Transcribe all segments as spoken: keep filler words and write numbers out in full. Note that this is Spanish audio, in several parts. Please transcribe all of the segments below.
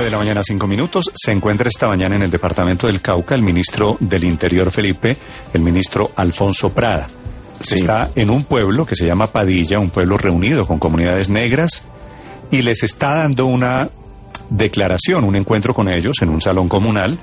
de la mañana, cinco minutos. Se encuentra esta mañana en el departamento del Cauca el ministro del Interior, Felipe, el ministro Alfonso Prada. Sí. Está en un pueblo que se llama Padilla, un pueblo reunido con comunidades negras, y les está dando una declaración, un encuentro con ellos en un salón comunal,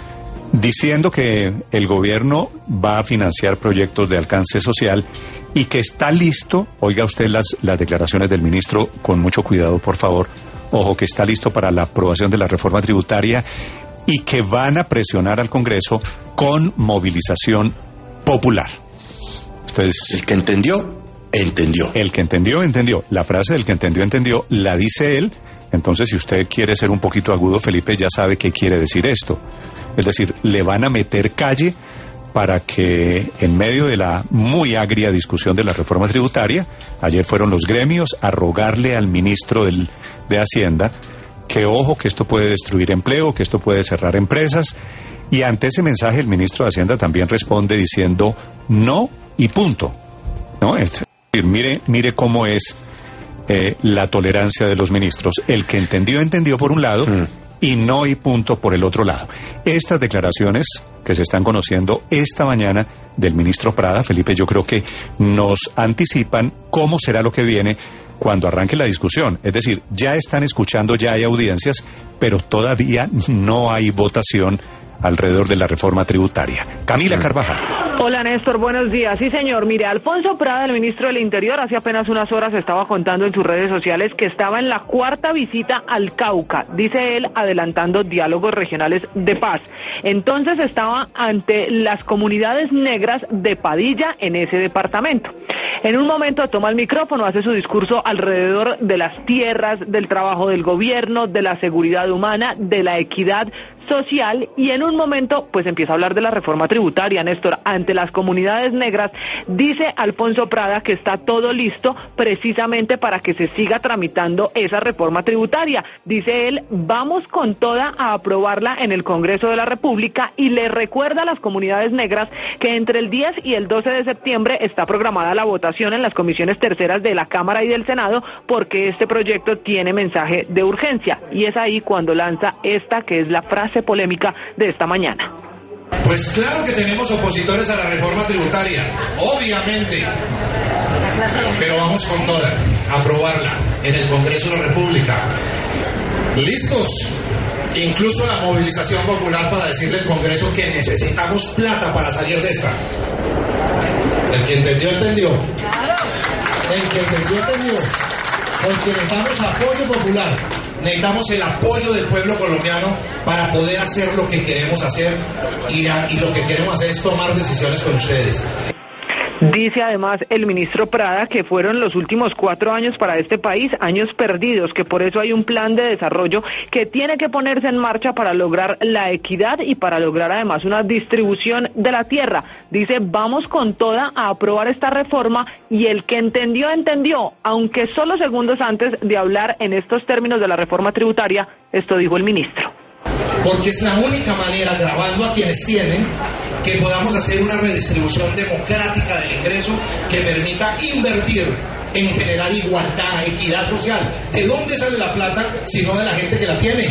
diciendo que el gobierno va a financiar proyectos de alcance social y que está listo, oiga usted las, las declaraciones del ministro con mucho cuidado, por favor, ojo, que está listo para la aprobación de la reforma tributaria y que van a presionar al Congreso con movilización popular. Entonces, el que entendió, entendió. El que entendió, entendió. La frase del que entendió, entendió, la dice él. Entonces, si usted quiere ser un poquito agudo, Felipe, ya sabe qué quiere decir esto. Es decir, le van a meter calle para que en medio de la muy agria discusión de la reforma tributaria, ayer fueron los gremios a rogarle al ministro del, de Hacienda que ojo, que esto puede destruir empleo, que esto puede cerrar empresas, y ante ese mensaje el ministro de Hacienda también responde diciendo no y punto, ¿no? Es decir, mire, mire cómo es eh, la tolerancia de los ministros. El que entendió, entendió por un lado, mm. y no y punto por el otro lado. Estas declaraciones que se están conociendo esta mañana del ministro Prada, Felipe, yo creo que nos anticipan cómo será lo que viene cuando arranque la discusión. Es decir, ya están escuchando, ya hay audiencias, pero todavía no hay votación alrededor de la reforma tributaria. Camila Carvajal. Hola Néstor, buenos días. Sí señor, mire, Alfonso Prada, el ministro del Interior, hace apenas unas horas estaba contando en sus redes sociales que estaba en la cuarta visita al Cauca, dice él, adelantando diálogos regionales de paz. Entonces estaba ante las comunidades negras de Padilla en ese departamento. En un momento toma el micrófono, hace su discurso alrededor de las tierras, del trabajo del gobierno, de la seguridad humana, de la equidad social, y en un momento pues empieza a hablar de la reforma tributaria. Néstor, ante las comunidades negras, dice Alfonso Prada que está todo listo precisamente para que se siga tramitando esa reforma tributaria. Dice él, vamos con toda a aprobarla en el Congreso de la República, y le recuerda a las comunidades negras que entre el diez y el doce de septiembre está programada la votación en las comisiones terceras de la Cámara y del Senado, porque este proyecto tiene mensaje de urgencia, y es ahí cuando lanza esta que es la frase polémica de esta mañana. Pues claro que tenemos opositores a la reforma tributaria, obviamente, pero vamos con toda a aprobarla en el Congreso de la República. ¿Listos? Incluso la movilización popular para decirle al Congreso que necesitamos plata para salir de esta. El que entendió, entendió. El que entendió, entendió. Porque necesitamos apoyo popular. Necesitamos el apoyo del pueblo colombiano para poder hacer lo que queremos hacer, y, a, y lo que queremos hacer es tomar decisiones con ustedes. Dice además el ministro Prada que fueron los últimos cuatro años para este país años perdidos, que por eso hay un plan de desarrollo que tiene que ponerse en marcha para lograr la equidad y para lograr además una distribución de la tierra. Dice, vamos con toda a aprobar esta reforma, y el que entendió, entendió, aunque solo segundos antes de hablar en estos términos de la reforma tributaria, esto dijo el ministro. Porque es la única manera, grabando a quienes tienen, que podamos hacer una redistribución democrática del ingreso que permita invertir en generar igualdad, equidad social. ¿De dónde sale la plata si no de la gente que la tiene?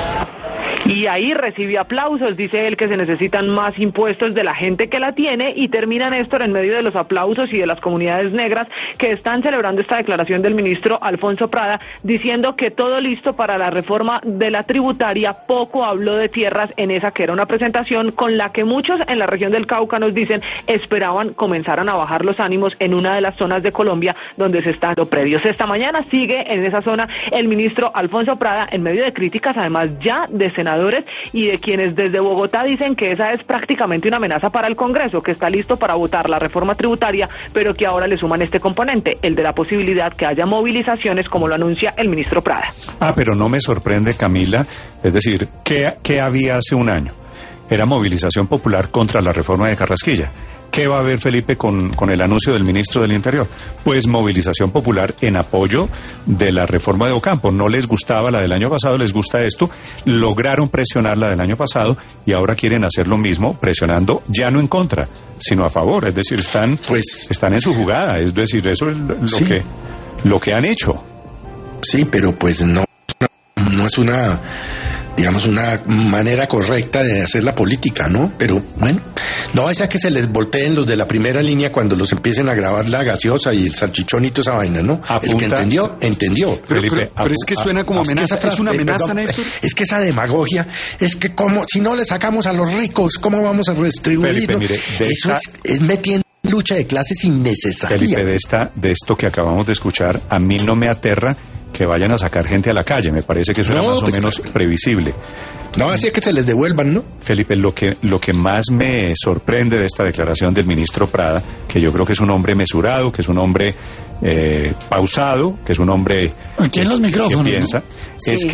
Y ahí recibe aplausos, dice él que se necesitan más impuestos de la gente que la tiene, y termina Néstor en medio de los aplausos y de las comunidades negras que están celebrando esta declaración del ministro Alfonso Prada, diciendo que todo listo para la reforma de la tributaria. Poco habló de tierras en esa que era una presentación con la que muchos en la región del Cauca, nos dicen, esperaban comenzaran a bajar los ánimos en una de las zonas de Colombia donde se están dando predios. Esta mañana sigue en esa zona el ministro Alfonso Prada en medio de críticas además ya de senadores y de quienes desde Bogotá dicen que esa es prácticamente una amenaza para el Congreso, que está listo para votar la reforma tributaria, pero que ahora le suman este componente, el de la posibilidad que haya movilizaciones, como lo anuncia el ministro Prada. Ah, pero no me sorprende, Camila, es decir, ¿qué, qué había hace un año? Era movilización popular contra la reforma de Carrasquilla. ¿Qué va a haber, Felipe, con, con el anuncio del ministro del Interior? Pues movilización popular en apoyo de la reforma de Ocampo. No les gustaba la del año pasado, les gusta esto. Lograron presionar la del año pasado y ahora quieren hacer lo mismo, presionando ya no en contra, sino a favor. Es decir, están, pues, están en su jugada. Es decir, eso es lo, sí. que, lo que han hecho. Sí, pero pues no, no es una digamos, una manera correcta de hacer la política, ¿no? Pero bueno, no vaya a que se les volteen los de la primera línea cuando los empiecen a grabar la gaseosa y el salchichón y toda esa vaina, ¿no? Apunta. El que entendió, entendió. Pero, pero, pero, pero es que suena como amenaza, es, es una amenaza, Néstor. Es que esa demagogia, es que como si no le sacamos a los ricos, ¿cómo vamos a redistribuir? Felipe, mire, de Eso esta... es, es metiendo lucha de clases innecesaria. Felipe, de, esta, de esto que acabamos de escuchar, a mí no me aterra que vayan a sacar gente a la calle. Me parece que eso no, era más pues, o menos claro. previsible. No, así es que se les devuelvan, ¿no? Felipe, lo que, lo que más me sorprende de esta declaración del ministro Prada, que yo creo que es un hombre mesurado, que es un hombre eh, pausado, que es un hombre aquí en los micrófonos, que piensa, ¿no? es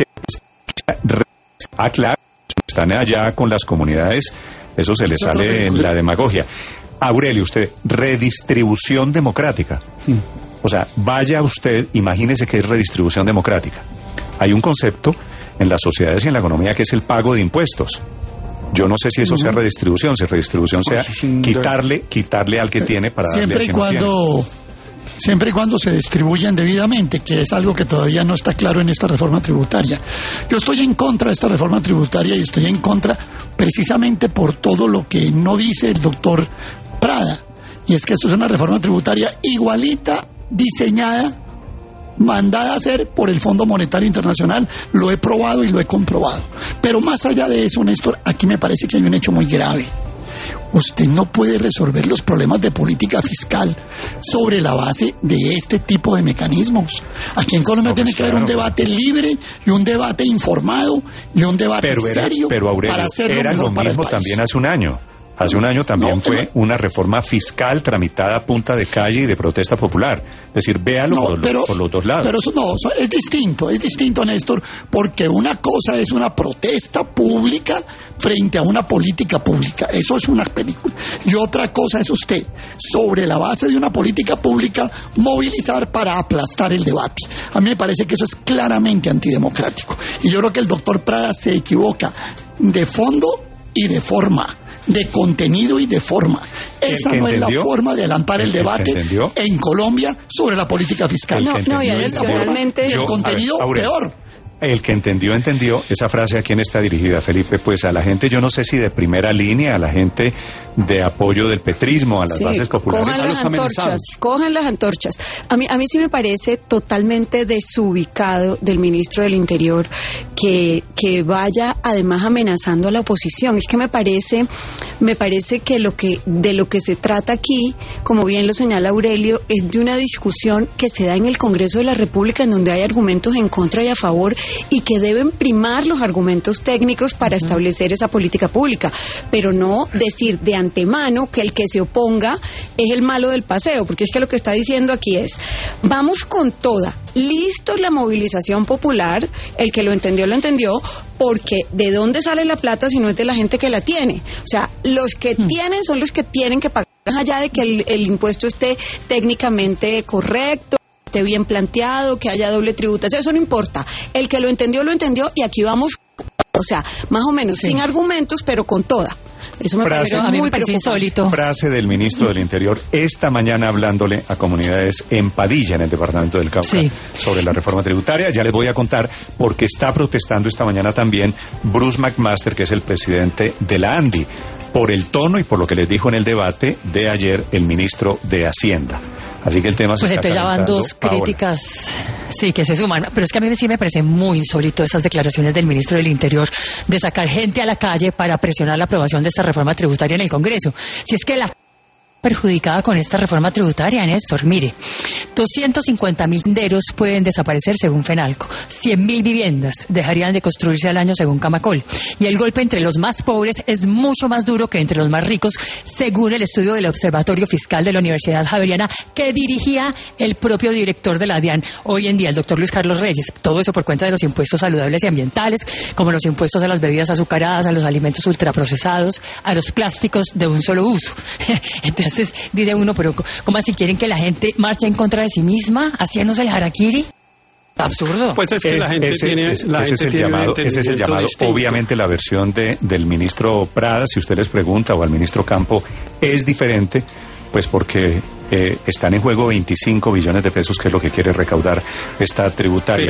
sí. que... Ah, claro, están allá con las comunidades, eso se les sale en la demagogia. Aurelio, usted, redistribución democrática. Hmm. O sea, vaya usted, imagínese que es redistribución democrática. Hay un concepto en las sociedades y en la economía que es el pago de impuestos. Yo no sé si eso uh-huh. sea redistribución, si redistribución sea quitarle, quitarle al que tiene para darle siempre al que y cuando no tiene. Siempre y cuando se distribuyan debidamente, que es algo que todavía no está claro en esta reforma tributaria. Yo estoy en contra de esta reforma tributaria y estoy en contra precisamente por todo lo que no dice el doctor Prada, y es que esto es una reforma tributaria igualita, diseñada, mandada a hacer por el Fondo Monetario Internacional. Lo he probado y lo he comprobado. Pero más allá de eso, Néstor, aquí me parece que hay un hecho muy grave. Usted no puede resolver los problemas de política fiscal sobre la base de este tipo de mecanismos. Aquí en Colombia no, tiene pues que claro. haber un debate libre y un debate informado y un debate pero era, serio pero Aurelio, para hacerlo era mejor lo para el mismo país. También hace un año. Hace un año también no, fue una reforma fiscal tramitada a punta de calle y de protesta popular. Es decir, véalo no, por, pero, por los dos lados. Pero eso no, eso es distinto, es distinto, Néstor, porque una cosa es una protesta pública frente a una política pública. Eso es una película. Y otra cosa es usted, sobre la base de una política pública, movilizar para aplastar el debate. A mí me parece que eso es claramente antidemocrático. Y yo creo que el doctor Prada se equivoca de fondo y de forma. De contenido y de forma. Esa no es la forma de adelantar el debate en Colombia sobre la política fiscal. No, no, y adicionalmente el contenido peor. El que entendió, entendió. Esa frase a quién está dirigida, Felipe, pues a la gente, yo no sé si de primera línea, a la gente de apoyo del petrismo, a las sí, bases populares. Cojan las antorchas, cojan las antorchas. A mí, a mí sí me parece totalmente desubicado del ministro del Interior que, que vaya además amenazando a la oposición. Es que me parece, me parece que lo que, de lo que se trata aquí, como bien lo señala Aurelio, es de una discusión que se da en el Congreso de la República, en donde hay argumentos en contra y a favor, y que deben primar los argumentos técnicos para uh-huh. establecer esa política pública, pero no decir de antemano que el que se oponga es el malo del paseo, porque es que lo que está diciendo aquí es, vamos con toda, listos la movilización popular, el que lo entendió, lo entendió, porque ¿de dónde sale la plata si no es de la gente que la tiene? O sea, los que uh-huh. tienen son los que tienen que pagar, más allá de que el, el impuesto esté técnicamente correcto, esté bien planteado, que haya doble tributación, eso no importa. El que lo entendió, lo entendió, y aquí vamos, o sea, más o menos sí. sin argumentos, pero con toda. Eso me frase, parece muy insólito. Frase del ministro del Interior esta mañana hablándole a comunidades en Padilla, en el departamento del Cauca, sí. sobre la reforma tributaria. Ya les voy a contar porque está protestando esta mañana también Bruce McMaster, que es el presidente de la ANDI, por el tono y por lo que les dijo en el debate de ayer el ministro de Hacienda. Así que el tema se pues está entonces ya van dos Paola. Críticas, sí, que se suman, pero es que a mí sí me parece muy insólito esas declaraciones del ministro del Interior de sacar gente a la calle para presionar la aprobación de esta reforma tributaria en el Congreso. Si es que la perjudicada con esta reforma tributaria, Néstor, mire, doscientos cincuenta mil tenderos pueden desaparecer según Fenalco, cien mil viviendas dejarían de construirse al año según Camacol, y el golpe entre los más pobres es mucho más duro que entre los más ricos, según el estudio del Observatorio Fiscal de la Universidad Javeriana que dirigía el propio director de la DIAN hoy en día, el doctor Luis Carlos Reyes. Todo eso por cuenta de los impuestos saludables y ambientales, como los impuestos a las bebidas azucaradas, a los alimentos ultraprocesados, a los plásticos de un solo uso. Entonces Entonces dice uno, pero ¿cómo así quieren que la gente marche en contra de sí misma, haciéndose el harakiri? Absurdo. Pues es que es, la gente ese, tiene, es, la ese, gente es el tiene llamado, ese es el llamado. Distinto. Obviamente la versión de, del ministro Prada, si usted les pregunta, o al ministro Campo, es diferente, pues porque eh, están en juego veinticinco billones de pesos, que es lo que quiere recaudar esta tributaria. Pero,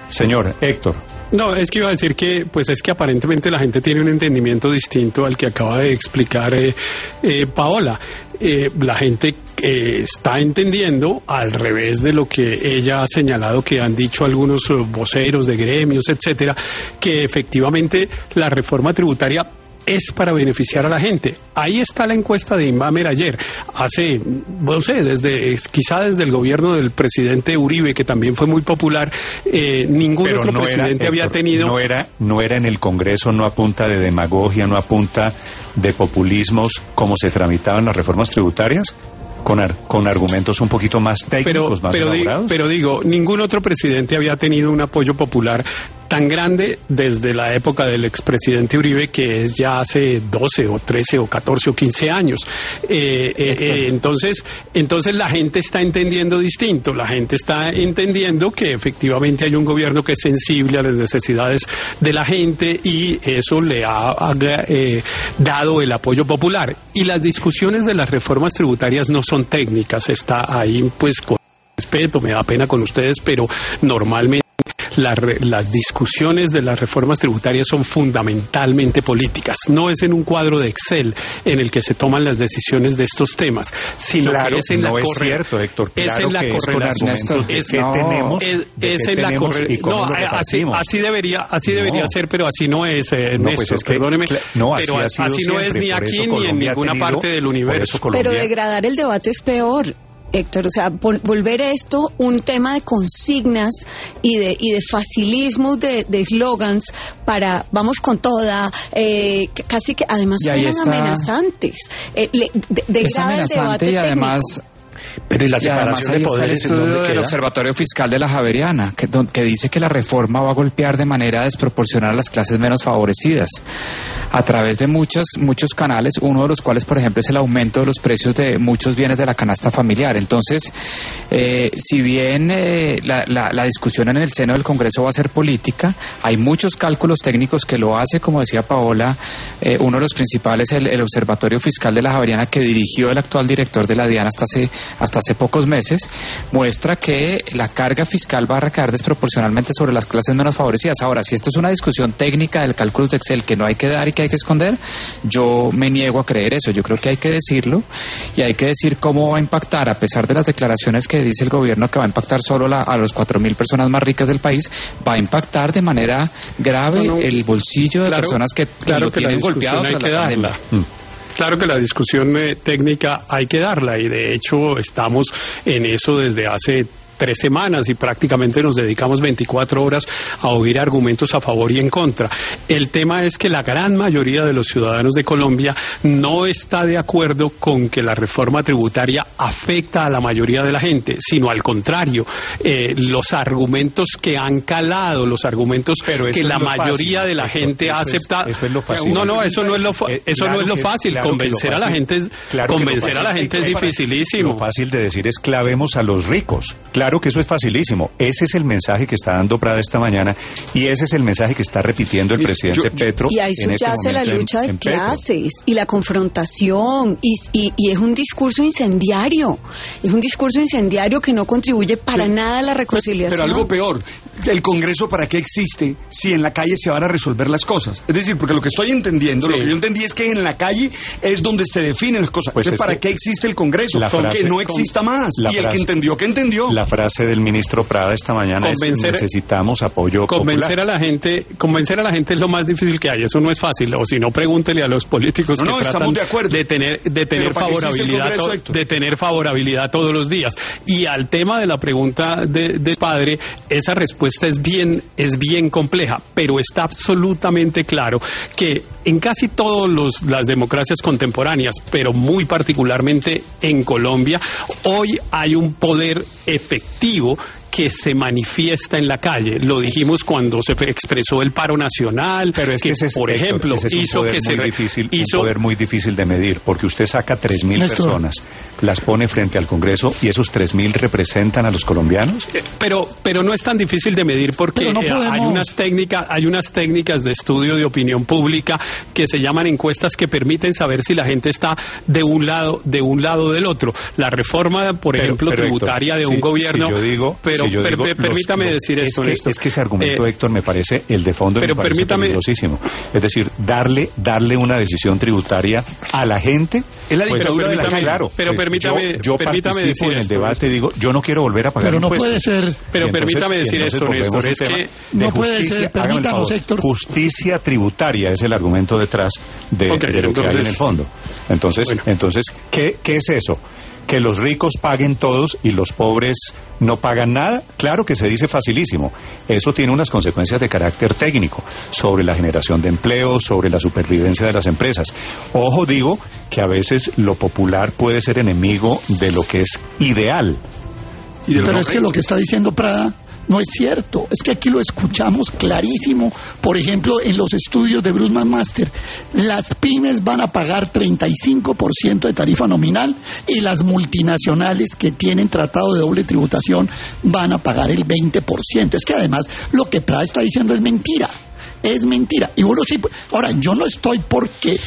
Señor Héctor. No, es que iba a decir que, pues es que aparentemente la gente tiene un entendimiento distinto al que acaba de explicar eh, eh, Paola. Eh, la gente eh, está entendiendo al revés de lo que ella ha señalado que han dicho algunos uh, voceros de gremios, etcétera, que efectivamente la reforma tributaria es para beneficiar a la gente. Ahí está la encuesta de Inbamer ayer. Hace, no sé, desde, quizá desde el gobierno del presidente Uribe, que también fue muy popular, eh, ningún Pero otro no presidente era, había Héctor, tenido... No era, no era en el Congreso, no a punta de demagogia, no a punta de populismos, como se tramitaban las reformas tributarias. Con, ar con argumentos un poquito más técnicos, pero, más pero elaborados. Digo, pero digo, ningún otro presidente había tenido un apoyo popular tan grande desde la época del expresidente Uribe, que es ya hace doce o trece o catorce o quince años. Eh, eh, eh, entonces, entonces la gente está entendiendo distinto, la gente está entendiendo que efectivamente hay un gobierno que es sensible a las necesidades de la gente y eso le ha, ha eh, dado el apoyo popular. Y las discusiones de las reformas tributarias no son técnicas, está ahí pues con respeto, me da pena con ustedes, pero normalmente La re, las discusiones de las reformas tributarias son fundamentalmente políticas. No es en un cuadro de Excel en el que se toman las decisiones de estos temas, sino claro, que es en no la es corre, cierto, Héctor, claro es en la que correlación. Es con es, de no, qué tenemos, es, de es qué en la corre, no, así, así debería, así debería no. ser, pero así no es, eh, no, Néstor, pues es que, perdóneme, no, así pero ha sido así no siempre, es ni aquí ni en ninguna tenido, parte del universo. Pero degradar el debate es peor, Héctor, o sea, volver esto un tema de consignas y de y de facilismo, de eslogans para vamos con toda, eh, casi que además son amenazantes. Eh, le, de, degrada el debate y además técnico. Pero y la separación y de poderes, está el estudio del Observatorio Fiscal de la Javeriana, que, que dice que la reforma va a golpear de manera desproporcional a las clases menos favorecidas a través de muchos muchos canales, uno de los cuales, por ejemplo, es el aumento de los precios de muchos bienes de la canasta familiar. Entonces, eh, si bien eh, la, la, la discusión en el seno del Congreso va a ser política, hay muchos cálculos técnicos que lo hace, como decía Paola, eh, uno de los principales, el, el Observatorio Fiscal de la Javeriana, que dirigió el actual director de la DIAN hasta hace hasta hace pocos meses, muestra que la carga fiscal va a recaer desproporcionalmente sobre las clases menos favorecidas. Ahora, si esto es una discusión técnica del cálculo de Excel que no hay que dar y que hay que esconder, yo me niego a creer eso. Yo creo que hay que decirlo y hay que decir cómo va a impactar, a pesar de las declaraciones que dice el gobierno que va a impactar solo la, a los cuatro mil personas más ricas del país, va a impactar de manera grave no, no, el bolsillo de claro, personas que, claro lo que tienen golpeado tras la pandemia. Mm. Claro que la discusión eh, técnica hay que darla y de hecho estamos en eso desde hace tres semanas y prácticamente nos dedicamos veinticuatro horas a oír argumentos a favor y en contra. El tema es que la gran mayoría de los ciudadanos de Colombia no está de acuerdo con que la reforma tributaria afecta a la mayoría de la gente, sino al contrario, eh, los argumentos que han calado, los argumentos que la mayoría fácil, de la Héctor, gente ha aceptado. Es, eso es lo fácil. No, no, eso no es lo, eh, eso claro no es lo fácil. Claro convencer lo fácil, a la gente, claro convencer fácil, a la gente es dificilísimo. Lo fácil de decir es clavemos a los ricos. Claro Claro que eso es facilísimo. Ese es el mensaje que está dando Prada esta mañana y ese es el mensaje que está repitiendo el presidente yo, Petro. Y ahí subyace la lucha en, de en clases Petro. Y la confrontación y, y, y es un discurso incendiario. Es un discurso incendiario que no contribuye para pero, nada a la reconciliación. Pero algo peor, ¿el Congreso para qué existe si en la calle se van a resolver las cosas? Es decir, porque lo que estoy entendiendo, sí. lo que yo entendí es que en la calle es donde se definen las cosas. Pues Entonces, ¿para que qué existe el Congreso? Para que no exista más. Y frase, el que entendió, que entendió. La frase del ministro Prada esta mañana convencer, es necesitamos apoyo convencer popular. a la gente convencer a la gente es lo más difícil que hay, eso no es fácil, o si no pregúntele a los políticos no, que no, tratan de, acuerdo. de tener de tener favorabilidad to, de tener favorabilidad todos los días. Y al tema de la pregunta del de padre, esa respuesta es bien es bien compleja, pero está absolutamente claro que en casi todas las democracias contemporáneas, pero muy particularmente en Colombia, hoy hay un poder efectivo que se manifiesta en la calle. Lo dijimos cuando se expresó el paro nacional, pero es que, que ese es, por Héctor, ejemplo, ese es un hizo poder que muy se difícil, hizo, un poder muy difícil de medir, porque usted saca tres mil personas, las pone frente al Congreso y esos tres mil representan a los colombianos. Pero, pero no es tan difícil de medir porque no hay unas técnicas, hay unas técnicas de estudio de opinión pública que se llaman encuestas que permiten saber si la gente está de un lado, de un lado o del otro. La reforma, por pero, ejemplo, pero, tributaria Héctor, de un si, gobierno, si yo digo, pero pero, si yo per, digo, per, permítame los, decir es esto, que, Néstor. Es que ese argumento, eh, Héctor, me parece el de fondo, pero me parece permítame, peligrosísimo. Es decir, darle darle una decisión tributaria a la gente. Es la dictadura pues, de la calle. Claro, pero permítame, yo, yo permítame participo decir en el esto, debate y digo, yo no quiero volver a pagar pero no impuestos. puede ser. Pero Y entonces, permítame decir y entonces esto, volvemos Néstor, a un es tema que de no puede justicia. ser, Hágame el permítanos, favor. Héctor. Justicia tributaria es el argumento detrás de, Okay, de lo entonces, que hay en el fondo. Entonces, bueno. entonces ¿qué, ¿qué es eso? Que los ricos paguen todos y los pobres no pagan nada. Claro que se dice facilísimo. Eso tiene unas consecuencias de carácter técnico sobre la generación de empleo, sobre la supervivencia de las empresas. Ojo, digo que a veces lo popular puede ser enemigo de lo que es ideal. Y de Pero es que lo que está diciendo Prada no es cierto. Es que aquí lo escuchamos clarísimo. Por ejemplo, en los estudios de Bruce McMaster, las pymes van a pagar treinta y cinco por ciento de tarifa nominal y las multinacionales que tienen tratado de doble tributación van a pagar el veinte por ciento. Es que además lo que Prada está diciendo es mentira. Es mentira. Y bueno, sí, ahora, yo no estoy porque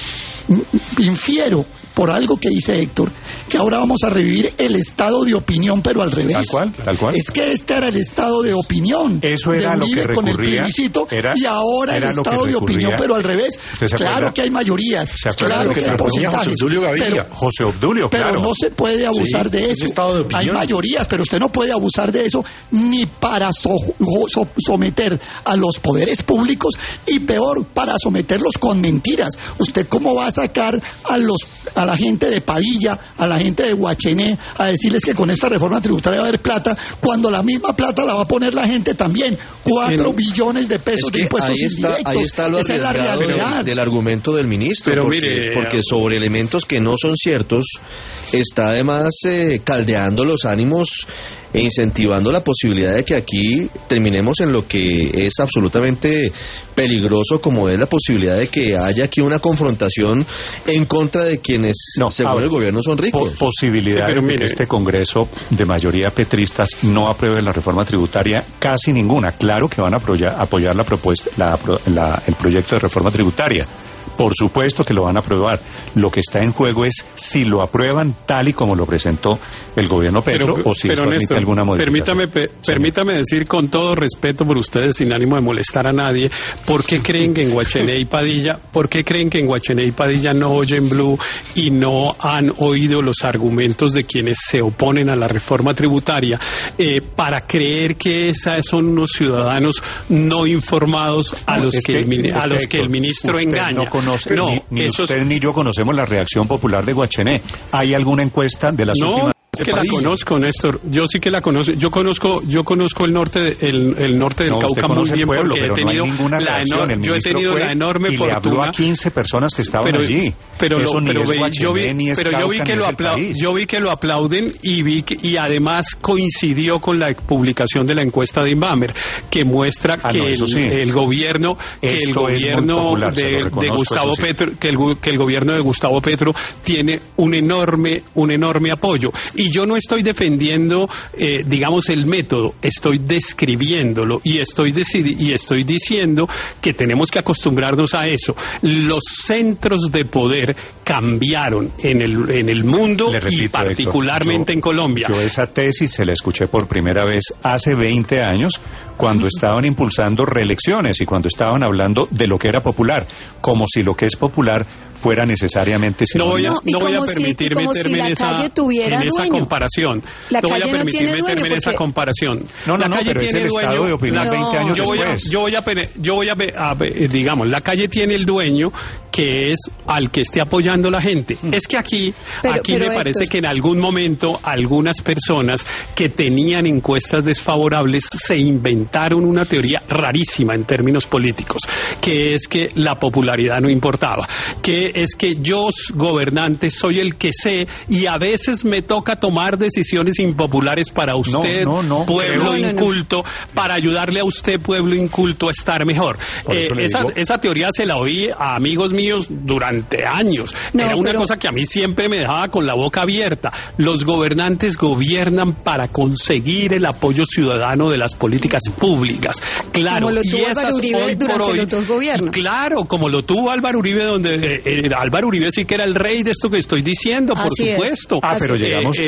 infiero por algo que dice Héctor, que ahora vamos a revivir el estado de opinión, pero al revés. Tal cual, tal cual. Es que este era el estado de opinión. Eso era de lo que Uribe con el recurría, plebiscito, era- y ahora el era lo que estado de recurría. opinión, pero al revés. ¿Usted se Claro acuerda? que hay mayorías, ¿Se acuerda claro lo que, que hay proponía porcentajes, José Obdulio Gaviria? pero, José Obdulio, pero claro. no se puede abusar Sí, de es eso. estado de opinión. Hay mayorías, pero usted no puede abusar de eso ni para so- so- someter a los poderes públicos y peor, para someterlos con mentiras. ¿Usted cómo va a sacar a los a la gente de Padilla, a la gente de Guachené, a decirles que con esta reforma tributaria va a haber plata, cuando la misma plata la va a poner la gente también? Cuatro En- billones de pesos Es que de impuestos ahí está, indirectos. ahí está lo Esa es la arriesgado del, realidad. del argumento del ministro, Pero porque, mire, porque eh, sobre elementos que no son ciertos está además eh, caldeando los ánimos e incentivando la posibilidad de que aquí terminemos en lo que es absolutamente peligroso, como es la posibilidad de que haya aquí una confrontación en contra de quienes, No, según ahora, el gobierno, son ricos. Po- posibilidades Sí, pero de mire. que este Congreso de mayoría petristas no apruebe la reforma tributaria, casi ninguna. Claro que van a apoyar, apoyar la propuesta, la, pro- la- el proyecto de reforma tributaria. Por supuesto que lo van a aprobar. Lo que está en juego es si lo aprueban tal y como lo presentó el gobierno Petro o si pero esto admite Néstor, alguna modificación. permítame, pe- permítame decir con todo respeto por ustedes, sin ánimo de molestar a nadie, ¿por qué creen que en Guachené y Padilla, por qué creen que en Guachené y Padilla no oyen Blue y no han oído los argumentos de quienes se oponen a la reforma tributaria eh, para creer que esa son unos ciudadanos no informados a No, los es que, el, mini- a es los que el Héctor, ministro usted engaña? No conoce, No, ni, ni esos- usted ni yo conocemos la reacción popular de Guachené. ¿Hay alguna encuesta de las No, últimas? es que la conozco, Néstor. Yo sí que la conozco. Yo conozco, yo conozco el norte, de- el, el norte del No, usted Cauca muy conoce el bien pueblo, porque he pero no hay tenido ninguna la reacción. enor- El yo he ministro tenido fue la enorme y le habló fortuna. a quince personas que estaban pero, allí. Pero, lo- Eso ni pero es ve- yo vi, Guachené, ni es pero yo vi Cauca, que ni lo es el apla- país. yo vi que lo aplauden y vi que- y además coincidió con la publicación de la encuesta de Inbamer que muestra Ah, que no, eso el, sí. el gobierno que el Esto es muy gobierno popular, se lo de, de reconozco, Gustavo eso sí. Petro que el, gu- que el gobierno de Gustavo Petro tiene un enorme un enorme apoyo y yo no estoy defendiendo eh, digamos el método, estoy describiéndolo y estoy decidi- y estoy diciendo que tenemos que acostumbrarnos a eso. Los centros de poder cambiaron en el en el mundo Le repito, y particularmente Héctor, yo- en Colombia. Yo esa tesis se la escuché por primera vez hace veinte años, cuando estaban impulsando reelecciones y cuando estaban hablando de lo que era popular, como si lo que es popular fuera necesariamente No voy a, No, y no voy a como si- permitir y como meterme si la en esa, calle tuviera en esa dueño. comparación. La no voy a calle no permitir tiene dueño meterme en esa porque- comparación. No, no, la no, calle pero es tiene el dueño. estado de opinión No. veinte años yo voy a, después. yo voy a, pene- yo voy a, ve- a ve- digamos, la calle tiene el dueño que es al que esté apoyando la gente. Es que aquí, Pero- aquí pero, me parece Héctor. que en algún momento algunas personas que tenían encuestas desfavorables se inventaron una teoría rarísima en términos políticos, que es que la popularidad no importaba, que es que yo, gobernante, soy el que sé y a veces me toca tomar decisiones impopulares para usted, no, no, pueblo creo- No, no, no. inculto, para ayudarle a usted, pueblo inculto, a estar mejor. Por eso Eh, le esa, digo- esa teoría se la oí a amigos míos durante años. No, Era una pero- cosa que a mí siempre me dejaba con la boca abierta. Los gobernantes gobiernan para conseguir el apoyo ciudadano de las políticas públicas. Claro, Como lo y tuvo esas Álvaro Uribe hoy por durante hoy- los dos gobiernos. Claro, como lo tuvo Álvaro Uribe, donde eh, eh, Álvaro Uribe sí que era el rey de esto que estoy diciendo, por Así es. supuesto. Ah, pero Eh, llegamos, eh,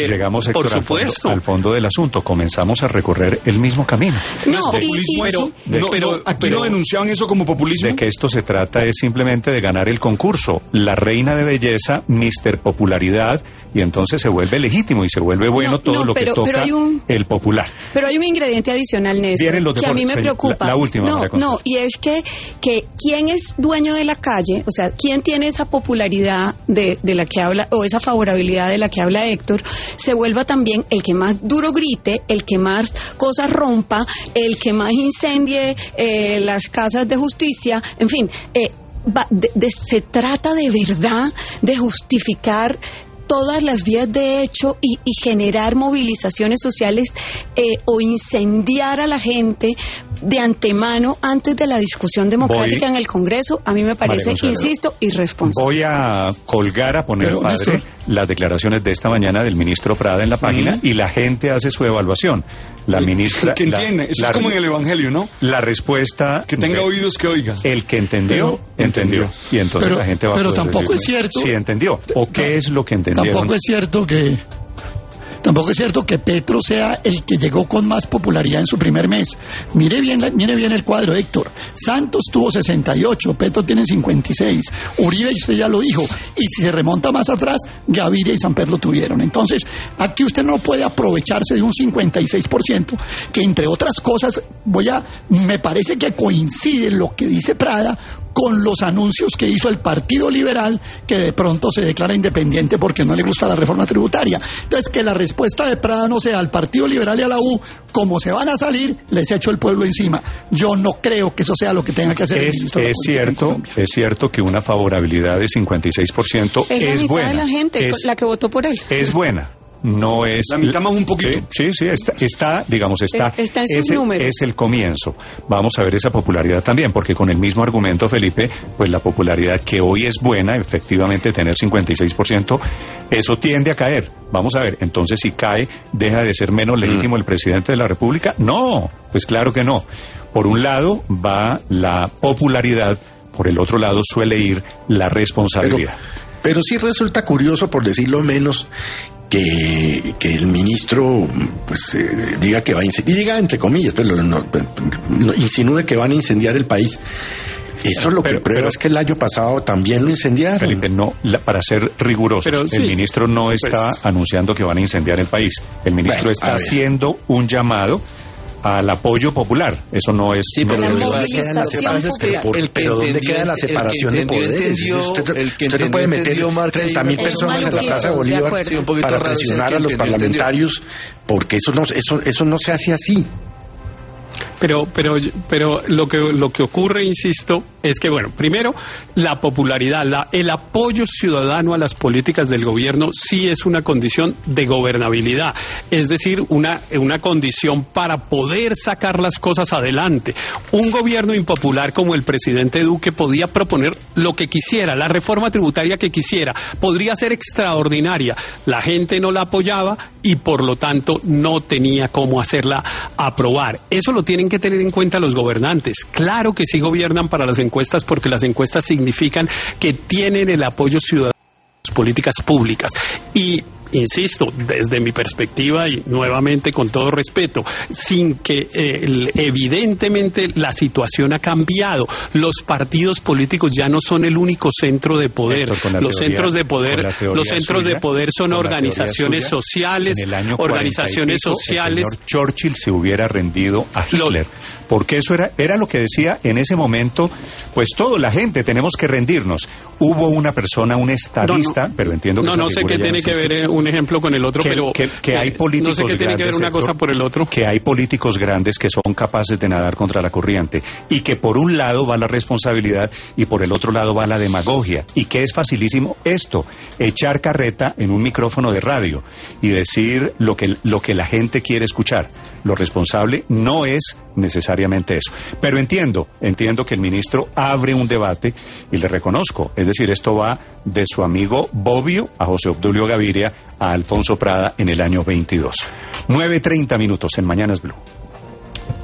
Eh, llegamos, Héctor, por supuesto. Al, fondo, al fondo del asunto. Comenzamos a recorrer el mismo camino. No, de y, populismo, y, pero, de, no, pero, no, aquí pero, no denunciaban eso como populismo. De que esto se trata es simplemente de ganar el concurso. La reina de belleza, mister Popularidad, y entonces se vuelve legítimo y se vuelve bueno no, todo no, lo pero, que toca pero hay un, el popular. Pero hay un ingrediente adicional, Néstor, los que a mí me señor, preocupa. La, la última, no, no, y es que, que quién es dueño de la calle, o sea, quién tiene esa popularidad de, de la que habla, o esa favorabilidad de la que habla Héctor, se vuelva también el que más duro grite, el que más cosas rompa, el que más incendie eh, las casas de justicia, en fin, eh, va, de, de, se trata de verdad de justificar todas las vías de hecho y, y generar movilizaciones sociales eh, o incendiar a la gente de antemano antes de la discusión democrática voy, en el Congreso, a mí me parece, insisto, irresponsable. Voy a colgar, a poner, Pero, padre, las declaraciones de esta mañana del ministro Prada en la página, uh-huh. y la gente hace su evaluación. La ministra... Que entiende, la, eso la, es como en el Evangelio, ¿no? La respuesta... Que tenga de, oídos que oiga. El que entendió, pero, entendió. Y entonces pero, la gente va pero a poder tampoco decir, es cierto... Sí, entendió. ¿O qué es lo que entendió? Tampoco es cierto que... Tampoco es cierto que Petro sea el que llegó con más popularidad en su primer mes. Mire bien, mire bien el cuadro, Héctor. Santos tuvo sesenta y ocho, Petro tiene cincuenta y seis. Uribe, usted ya lo dijo. Y si se remonta más atrás, Gaviria y Samper lo tuvieron. Entonces, aquí usted no puede aprovecharse de un cincuenta y seis por ciento, que entre otras cosas, voy a, me parece que coincide lo que dice Prada con los anuncios que hizo el Partido Liberal, que de pronto se declara independiente porque no le gusta la reforma tributaria. Entonces, que la respuesta de Prada no sea al Partido Liberal y a la U, como se van a salir, les echo el pueblo encima. Yo no creo que eso sea lo que tenga que hacer es, el ministro de la es cierto, es cierto que una favorabilidad de cincuenta y seis por ciento es, es la buena. De la gente, es, la que votó por él. Es buena. No es la mitad más un poquito. Sí, sí, sí está, está, digamos, está, está en sus ese, números. Es el comienzo. Vamos a ver esa popularidad también, porque con el mismo argumento, Felipe, pues la popularidad que hoy es buena, efectivamente tener cincuenta y seis por ciento, eso tiende a caer. Vamos a ver, entonces si cae, ¿deja de ser menos legítimo mm. el presidente de la República? No, pues claro que no. Por un lado va la popularidad, por el otro lado suele ir la responsabilidad. Pero, pero sí resulta curioso, por decirlo menos, Que, que el ministro pues eh, diga que va a incendiar, diga entre comillas, pero no, no, insinúe que van a incendiar el país. Eso lo pero, que prueba pero, es que el año pasado también lo incendiaron. Felipe, no, la, para ser rigurosos, pero, sí, el ministro no está pues, anunciando que van a incendiar el país. El ministro bueno, está haciendo un llamado al apoyo popular. Eso no es... Sí, pero no, la no movilización es que por, el que pero ¿dónde queda la separación de poderes? Entendió, usted, el que usted no puede meter treinta mil personas en la Plaza de Bolívar sí, para presionar a los parlamentarios, porque eso no, eso, eso no se hace así. Pero, pero, pero lo que lo que ocurre, insisto, es que, bueno, primero, la popularidad, la, el apoyo ciudadano a las políticas del gobierno sí es una condición de gobernabilidad, es decir, una, una condición para poder sacar las cosas adelante. Un gobierno impopular como el presidente Duque podía proponer lo que quisiera, la reforma tributaria que quisiera, podría ser extraordinaria. La gente no la apoyaba y, por lo tanto, no tenía cómo hacerla aprobar. Eso lo tienen que tener en cuenta los gobernantes. Claro que sí gobiernan para las encuestas, porque las encuestas significan que tienen el apoyo ciudadano a las políticas públicas. Y insisto, desde mi perspectiva y nuevamente con todo respeto, sin que eh, evidentemente la situación ha cambiado. Los partidos políticos ya no son el único centro de poder. Héctor, los teoría, centros de poder, los centros suya, de poder son organizaciones suya, sociales, organizaciones sociales. El señor Churchill se hubiera rendido a Hitler, lo, porque eso era era lo que decía en ese momento, pues toda la gente tenemos que rendirnos. Hubo una persona, un estadista, no, no, pero entiendo que no, no sé qué tiene que ver eh, un ejemplo con el otro, que, pero que, que hay políticos no sé qué tiene que ver una cosa por el otro. Que hay políticos grandes que son capaces de nadar contra la corriente y que por un lado va la responsabilidad y por el otro lado va la demagogia, y que es facilísimo esto, echar carreta en un micrófono de radio y decir lo que lo que la gente quiere escuchar. Lo responsable no es necesariamente eso. Pero entiendo, entiendo que el ministro abre un debate y le reconozco. Es decir, esto va de su amigo Bobbio a José Obdulio Gaviria a Alfonso Prada en el año veintidós. nueve treinta minutos en Mañanas Blue.